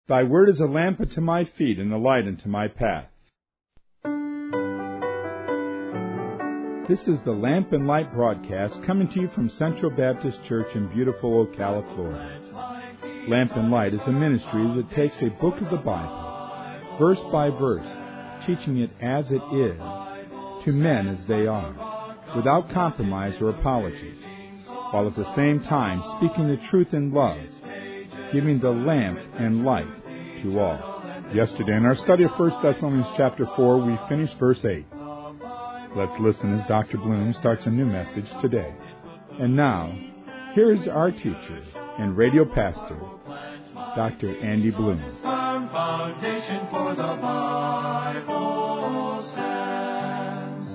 Thy word is a lamp unto my feet and a light unto my path. This is the Lamp and Light broadcast coming to you from Central Baptist Church in beautiful Ocala, Florida. Lamp and Light is a ministry that takes a book of the Bible, verse by verse, teaching it as it is, to men as they are, without compromise or apologies, while at the same time speaking the truth in love, giving the lamp and light to all. Yesterday in our study of 1 Thessalonians chapter 4, we finished verse 8. Let's listen as Dr. Bloom starts a new message today. And now, here is our teacher and radio pastor, Dr. Andy Bloom. Firm foundation for the Bible stands.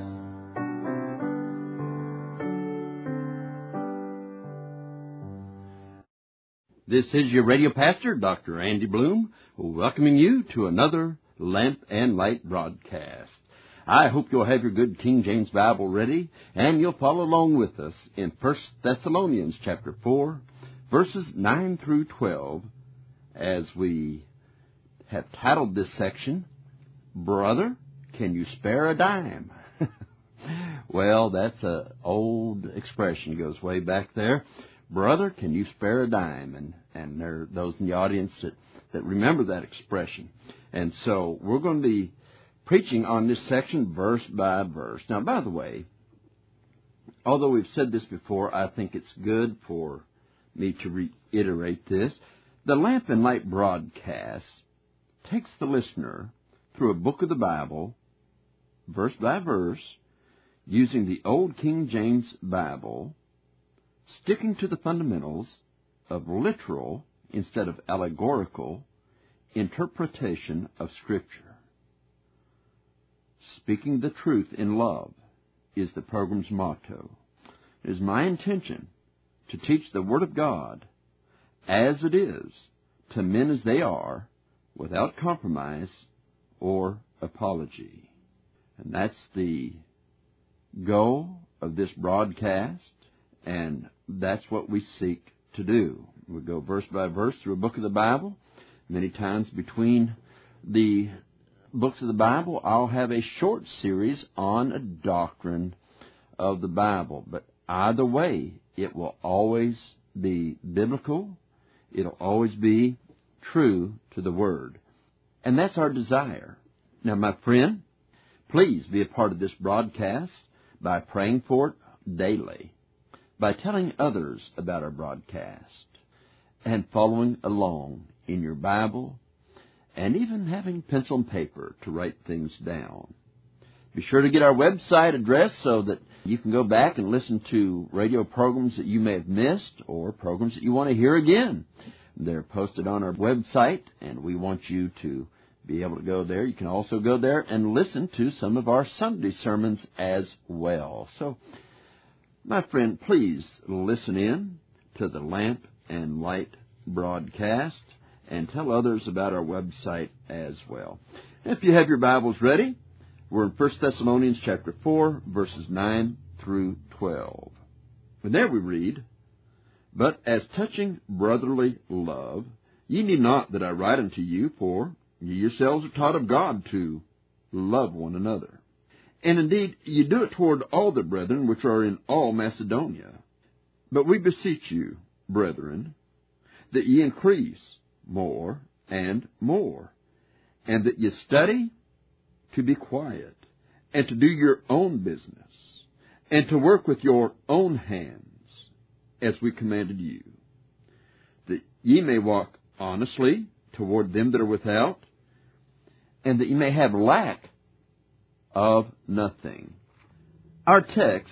This is your radio pastor, Dr. Andy Bloom, welcoming you to another Lamp and Light broadcast. I hope you'll have your good King James Bible ready, and you'll follow along with us in 1 Thessalonians chapter 4, verses 9 through 12, as we have titled this section, Brother, Can You Spare a Dime? Well, that's an old expression. It goes way back there. Brother, can you spare a dime? And there are those in the audience that remember that expression. And so we're going to be preaching on this section verse by verse. Now, by the way, although we've said this before, I think it's good for me to reiterate this. The Lamp and Light broadcast takes the listener through a book of the Bible, verse by verse, using the Old King James Bible, sticking to the fundamentals of literal instead of allegorical interpretation of Scripture. Speaking the truth in love is the program's motto. It is my intention to teach the Word of God as it is to men as they are, without compromise or apology. And that's the goal of this broadcast, and that's what we seek to do. We go verse by verse through a book of the Bible. Many times between the books of the Bible, I'll have a short series on a doctrine of the Bible. But either way, it will always be biblical. It'll always be true to the Word. And that's our desire. Now, my friend, please be a part of this broadcast by praying for it daily, by telling others about our broadcast, and following along in your Bible, and even having pencil and paper to write things down. Be sure to get our website address so that you can go back and listen to radio programs that you may have missed or programs that you want to hear again. They're posted on our website, and we want you to be able to go there. You can also go there and listen to some of our Sunday sermons as well. So, my friend, please listen in to the Lamp and Light broadcast and tell others about our website as well. If you have your Bibles ready, we're in 1 Thessalonians chapter 4, verses 9 through 12. And there we read, But as touching brotherly love, ye need not that I write unto you, for ye yourselves are taught of God to love one another. And indeed, ye do it toward all the brethren which are in all Macedonia. But we beseech you, brethren, that ye increase more and more, and that ye study to be quiet, and to do your own business, and to work with your own hands, as we commanded you, that ye may walk honestly toward them that are without, and that ye may have lack of nothing. Our text,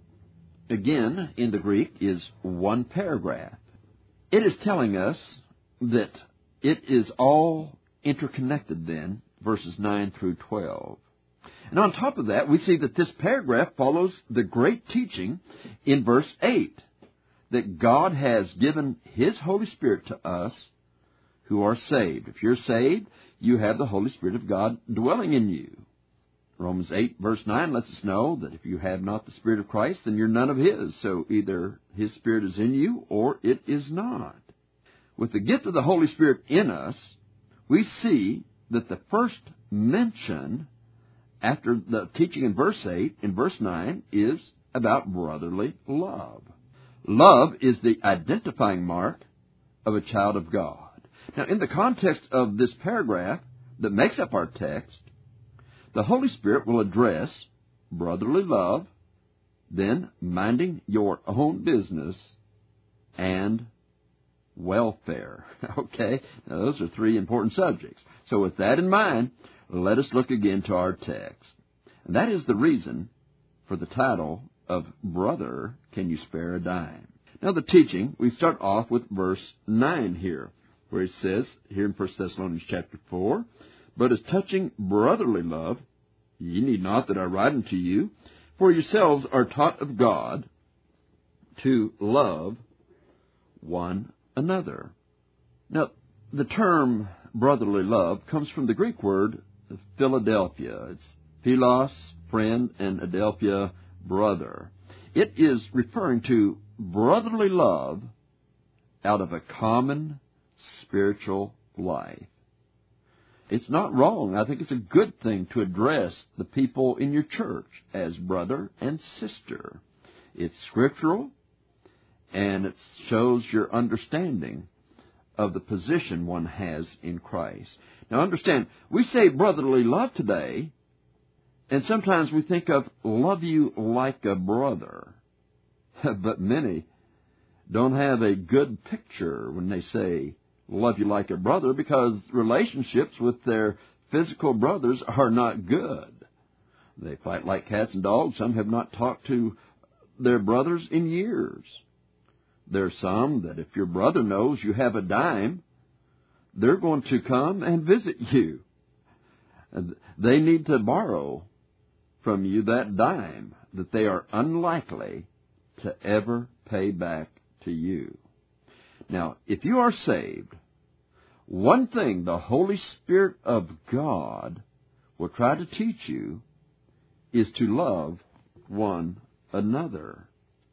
again, in the Greek, is one paragraph. It is telling us that it is all interconnected then, verses 9 through 12. And on top of that, we see that this paragraph follows the great teaching in verse 8, that God has given His Holy Spirit to us who are saved. If you're saved, you have the Holy Spirit of God dwelling in you. Romans 8, verse 9 lets us know that if you have not the Spirit of Christ, then you're none of His. So either His Spirit is in you or it is not. With the gift of the Holy Spirit in us, we see that the first mention after the teaching in verse 8, in verse 9, is about brotherly love. Love is the identifying mark of a child of God. Now, in the context of this paragraph that makes up our text, the Holy Spirit will address brotherly love, then minding your own business, and welfare. Okay? Now, those are three important subjects. So with that in mind, let us look again to our text. And that is the reason for the title of Brother, Can You Spare a Dime? Now the teaching, we start off with verse 9 here, where it says, here in 1 Thessalonians chapter 4, "But as touching brotherly love, ye need not that I write unto you, for yourselves are taught of God to love one another." Now, the term brotherly love comes from the Greek word Philadelphia. It's philos, friend, and adelphia, brother. It is referring to brotherly love out of a common spiritual life. It's not wrong. I think it's a good thing to address the people in your church as brother and sister. It's scriptural, and it shows your understanding of the position one has in Christ. Now understand, we say brotherly love today, and sometimes we think of love you like a brother. But many don't have a good picture when they say love you like a brother, because relationships with their physical brothers are not good. They fight like cats and dogs. Some have not talked to their brothers in years. There are some that if your brother knows you have a dime, they're going to come and visit you. They need to borrow from you that dime that they are unlikely to ever pay back to you. Now, if you are saved, one thing the Holy Spirit of God will try to teach you is to love one another.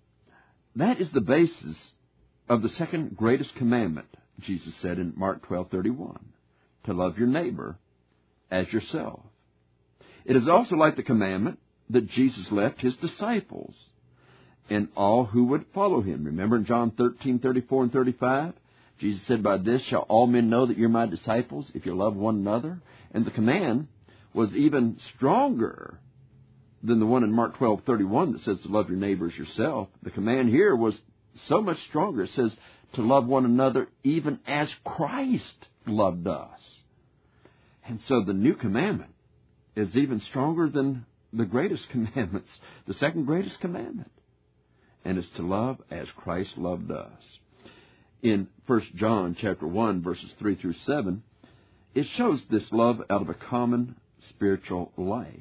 That is the basis of the second greatest commandment, Jesus said in Mark 12:31, to love your neighbor as yourself. It is also like the commandment that Jesus left his disciples and all who would follow him. Remember in John 13:34 and 35, Jesus said, "By this shall all men know that you're my disciples, if you love one another." And the command was even stronger than the one in Mark 12:31 that says to love your neighbor as yourself. The command here was so much stronger. It says to love one another even as Christ loved us. And so the new commandment is even stronger than the greatest commandments, the second greatest commandment. And it's to love as Christ loved us. In 1 John chapter 1, verses 3 through 7, it shows this love out of a common spiritual life.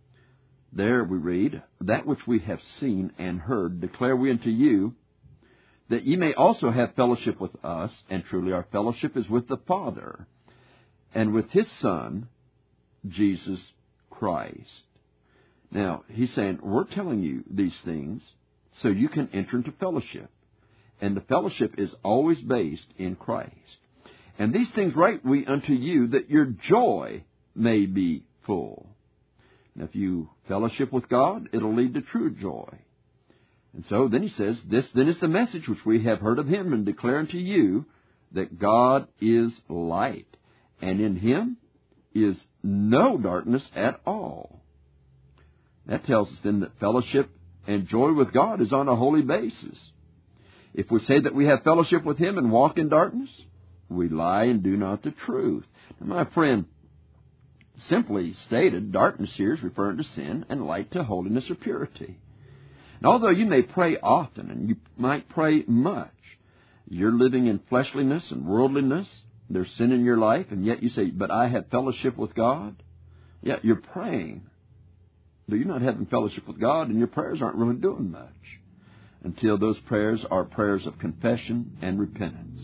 There we read, "That which we have seen and heard declare we unto you, that ye may also have fellowship with us, and truly our fellowship is with the Father, and with his Son, Jesus Christ." Now, he's saying, we're telling you these things so you can enter into fellowship. And the fellowship is always based in Christ. "And these things write we unto you, that your joy may be full." Now, if you fellowship with God, it'll lead to true joy. And so then he says, "This then is the message which we have heard of him, and declare unto you, that God is light, and in him is no darkness at all." That tells us then that fellowship and joy with God is on a holy basis. If we say that we have fellowship with him and walk in darkness, we lie and do not the truth. Now, my friend, simply stated, darkness here is referring to sin, and light to holiness or purity. And although you may pray often, and you might pray much, you're living in fleshliness and worldliness, there's sin in your life, and yet you say, "But I have fellowship with God." Yeah, you're praying, but you're not having fellowship with God, and your prayers aren't really doing much until those prayers are prayers of confession and repentance.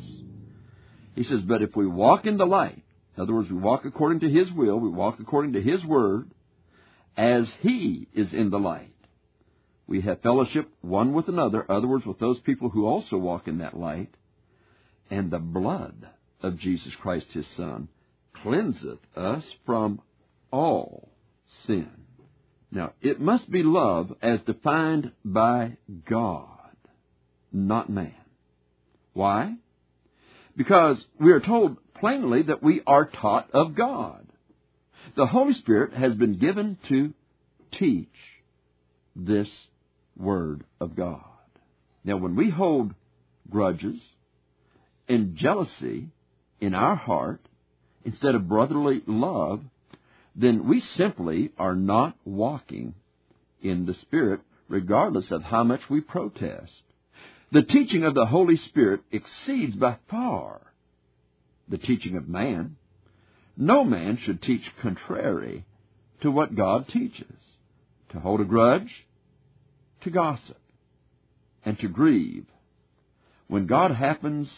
He says, "But if we walk in the light," in other words, we walk according to his will, we walk according to his word, "as he is in the light, we have fellowship one with another," in other words, with those people who also walk in that light, "and the blood of Jesus Christ his Son cleanseth us from all sin. Now, it must be love as defined by God, not man. Why? Because we are told plainly that we are taught of God. The Holy Spirit has been given to teach this Word of God. Now, when we hold grudges and jealousy in our heart instead of brotherly love, then we simply are not walking in the Spirit, regardless of how much we protest. The teaching of the Holy Spirit exceeds by far the teaching of man. No man should teach contrary to what God teaches. To hold a grudge, to gossip, and to grieve. When God happens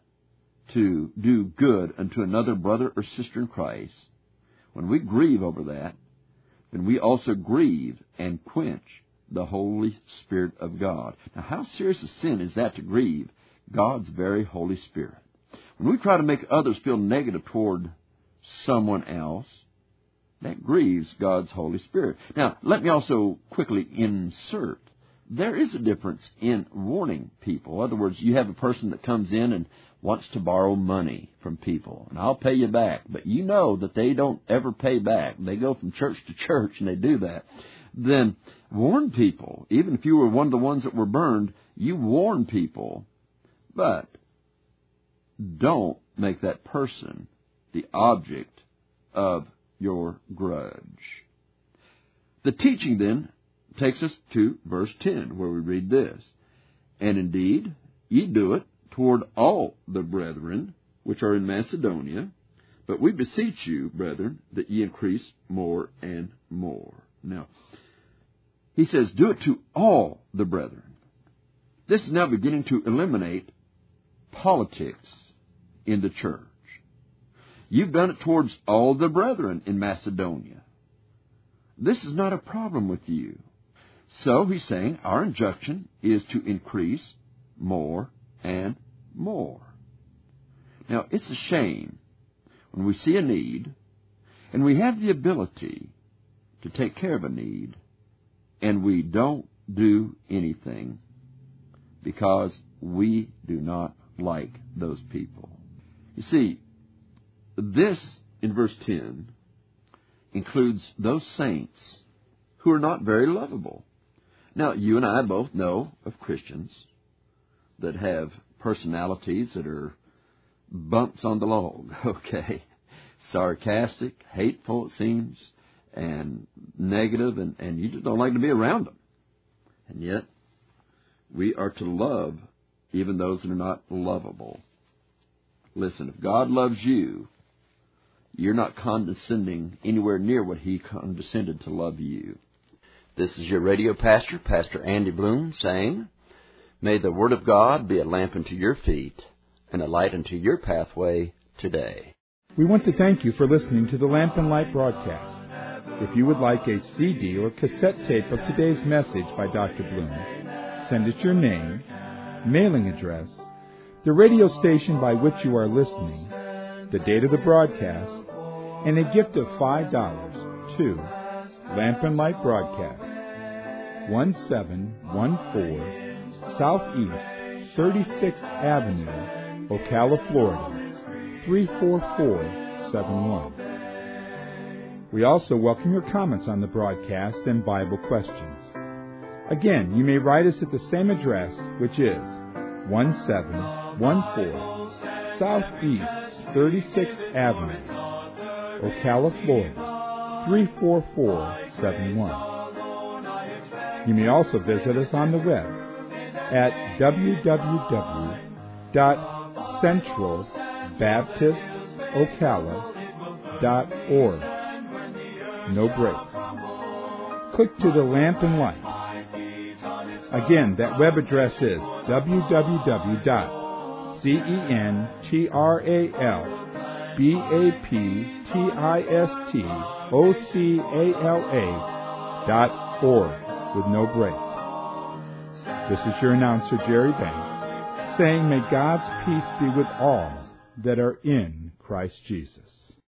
to do good unto another brother or sister in Christ, when we grieve over that, then we also grieve and quench the Holy Spirit of God. Now, how serious a sin is that to grieve God's very Holy Spirit? When we try to make others feel negative toward someone else, that grieves God's Holy Spirit. Now, let me also quickly insert, there is a difference in warning people. In other words, you have a person that comes in and wants to borrow money from people, and I'll pay you back. But you know that they don't ever pay back. They go from church to church, and they do that. Then warn people. Even if you were one of the ones that were burned, you warn people. But don't make that person the object of your grudge. The teaching then takes us to verse 10, where we read this. And indeed, ye do it toward all the brethren which are in Macedonia, but we beseech you, brethren, that ye increase more and more. Now, he says, do it to all the brethren. This is now beginning to eliminate politics in the church. You've done it towards all the brethren in Macedonia. This is not a problem with you. So he's saying our injunction is to increase more and more. Now, it's a shame when we see a need and we have the ability to take care of a need and we don't do anything because we do not like those people. You see, this, in verse 10, includes those saints who are not very lovable. Now, you and I both know of Christians that have personalities that are bumps on the log, okay? Sarcastic, hateful, it seems, and negative, and you just don't like to be around them. And yet, we are to love even those that are not lovable. Listen, if God loves you, you're not condescending anywhere near what He condescended to love you. This is your radio pastor, Pastor Andy Bloom, saying, may the Word of God be a lamp unto your feet and a light unto your pathway today. We want to thank you for listening to the Lamp and Light broadcast. If you would like a CD or cassette tape of today's message by Dr. Bloom, send us your name, mailing address, the radio station by which you are listening, the date of the broadcast, and a gift of $5 to Lamp and Light Broadcast, 1714 Southeast 36th Avenue, Ocala, Florida, 34471. We also welcome your comments on the broadcast and Bible questions. Again, you may write us at the same address, which is 1714 Southeast 36th Avenue, Ocala, Florida, 34471. You may also visit us on the web at www.centralbaptistocala.org. No breaks. Click to the Lamp and Light. Again, that web address is www.centralbaptistocala.org with no break. This is your announcer, Jerry Banks, saying, may God's peace be with all that are in Christ Jesus.